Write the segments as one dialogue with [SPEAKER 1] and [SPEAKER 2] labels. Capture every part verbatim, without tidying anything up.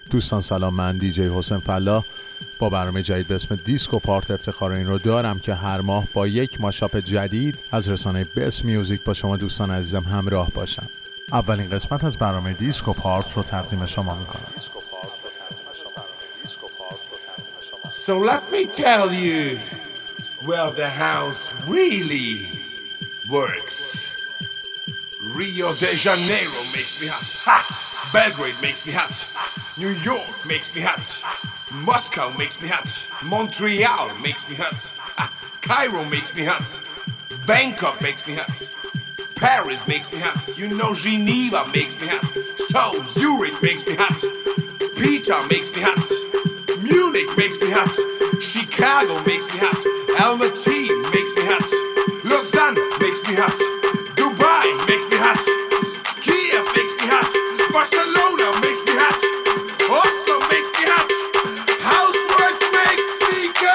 [SPEAKER 1] دوستان سلام، من دی جی حسین فلاح با برنامه جدید به اسم دیسکو پارت افتخار این رو دارم که هر ماه با یک ماشاپ جدید از رسانه بست میوزیک با شما دوستان عزیزم همراه باشم. اولین قسمت از برنامه دیسکو پارت رو تقدیم شما میکنم.
[SPEAKER 2] So let me tell you where the house really works. Rio de Janeiro makes me hot. Ha! Belgrade makes me hot. New York makes me hot. Moscow makes me hot. Montreal makes me hot. Ha! Cairo makes me hot. Bangkok makes me hot. Paris makes me hot. You know Geneva makes me hot. So Zurich makes me hot. Peter makes me hot. Munich makes me hot. Chicago makes me hot. Almaty makes me hot. Lausanne makes me hot. Dubai makes me hot. Kiev makes me hot. Barcelona makes me hot. Oslo makes me hot. Houseworks makes me go.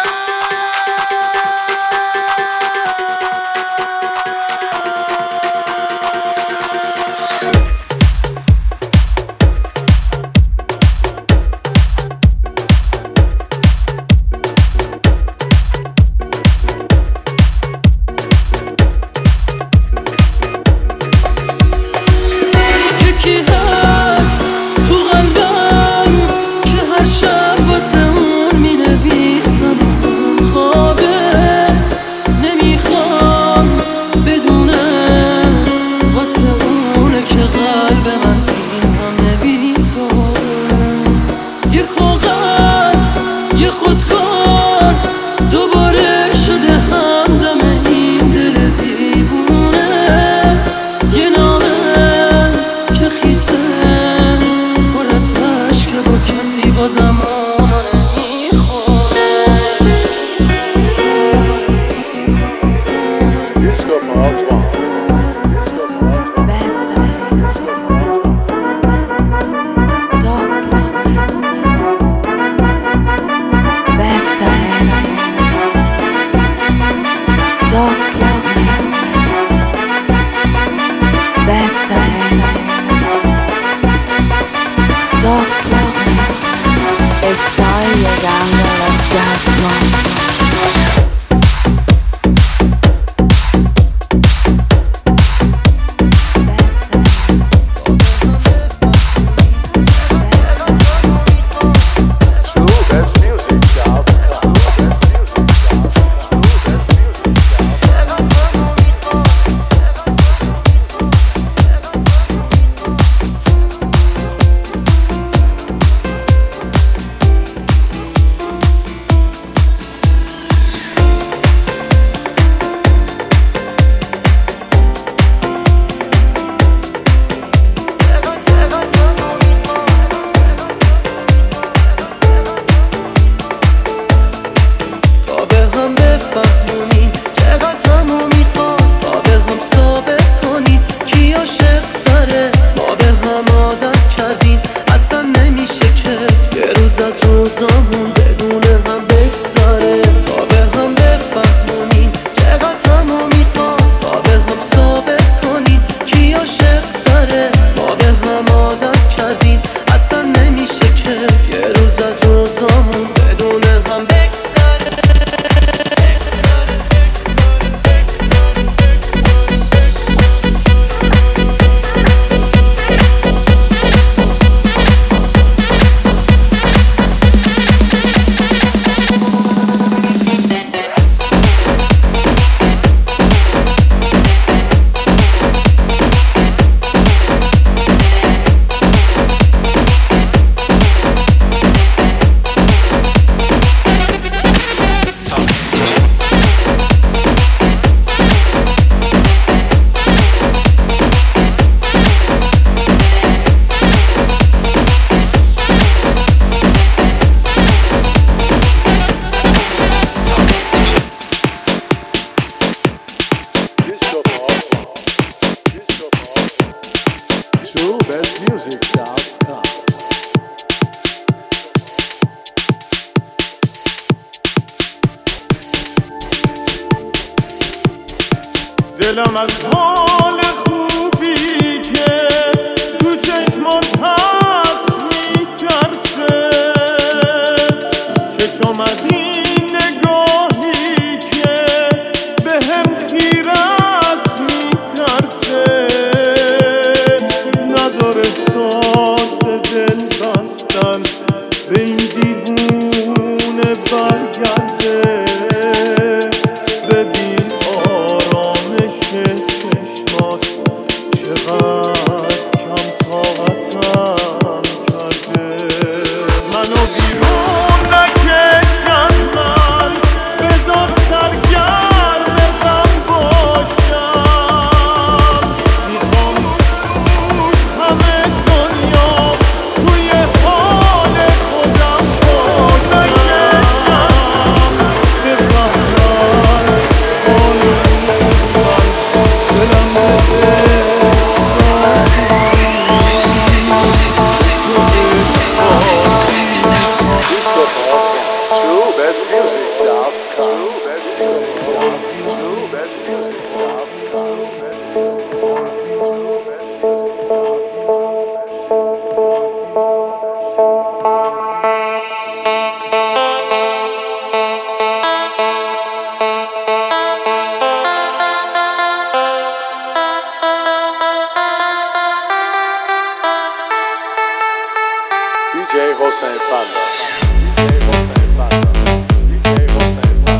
[SPEAKER 3] دلم از حال خوبی که تو چشمات هست میترسه جی حسین فلا دی جی حسین فلا دی جی حسین فلا.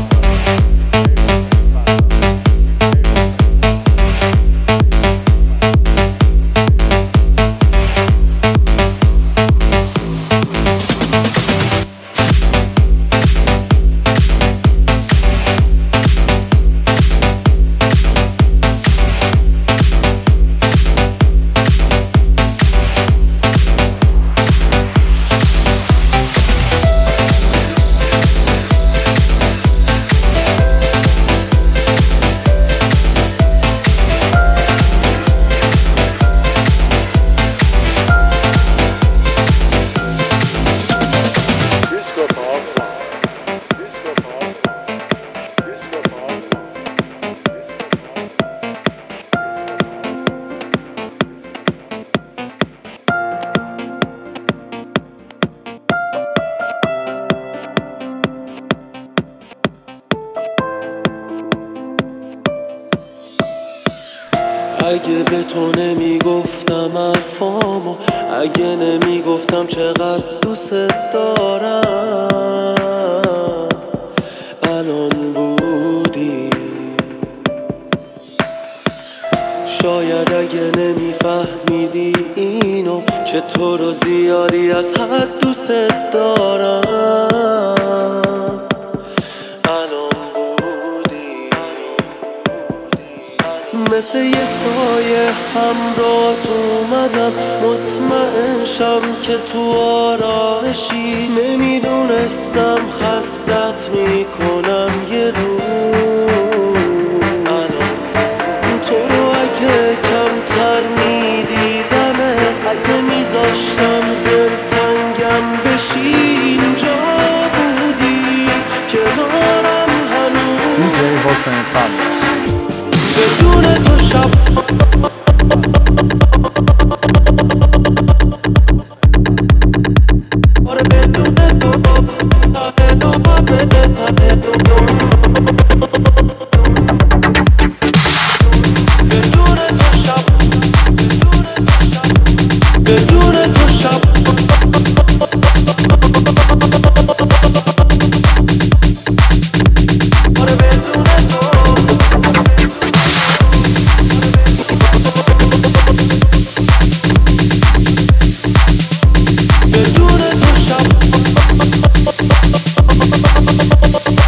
[SPEAKER 4] اگه به تو نمیگفتم حرفامو، اگه نمیگفتم چقدر دوست دارم، الان بودی. شاید اگه نمیفهمیدی اینو، که تو رو زیادی از حد دوست دارم، الان بودی. مثل یه سایه همراهت اومدم، مطمئن شم که تو آرامشی. نمیدونستم خستت میکنم یه روز، تو رو اگه کمتر میدیدمت، اگه میذاشتم دلتنگم بشی، اینجا بودی کنارم هنوز.
[SPEAKER 1] دی جی حسین فلا
[SPEAKER 4] بدون تو شب آره بدون تو تاده دو بده تاده دو بدون تو شب بدون تو شب آره بدون تو بدون تو شب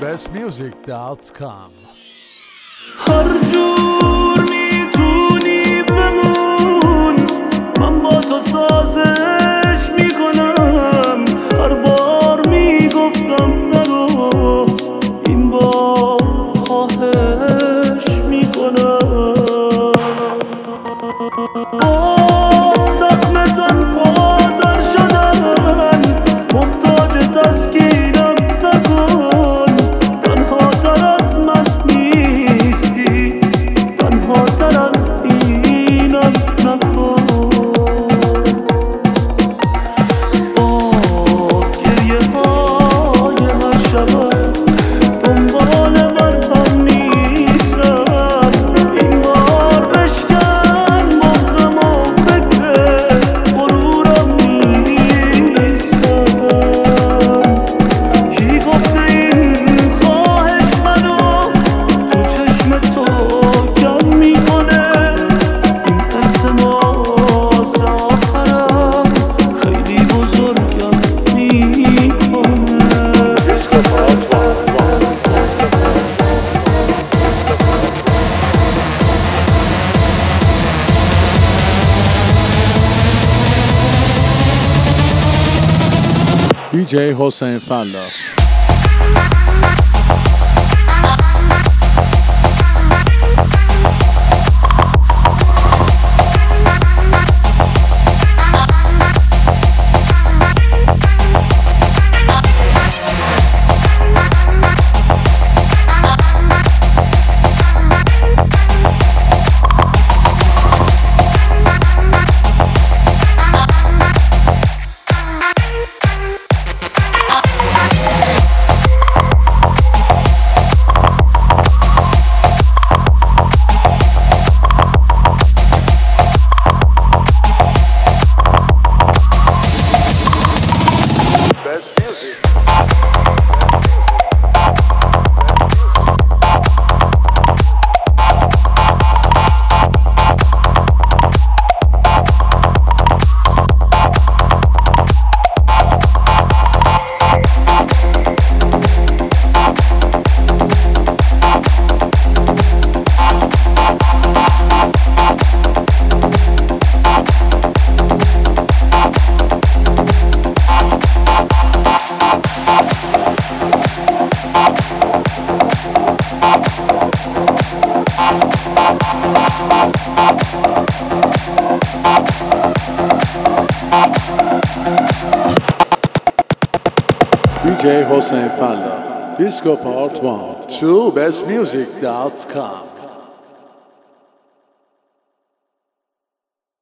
[SPEAKER 1] best music dot com.
[SPEAKER 4] هر جور میتونی بمون، من با تو سازش میکنم. هر بار میگفتم نرو، این بار خواهش میکنم. با زخم زن پادر شدن، محتاج تسکینم نکن. تنها تر از من نیستی، تنها تر از اینم نکن. با گریه های هر شبم دنبال من هم نیستم. این بار بشکن مغزم و فکر غرورم نیستم. کی گفته این خواهش منو تو چشم تو کم میکنه؟ این التماس آخرم خیلی بزرگم میکنه.
[SPEAKER 1] دی جی حسین فلا. دی جی حسین فلا. Disco Part one. To best music dot com.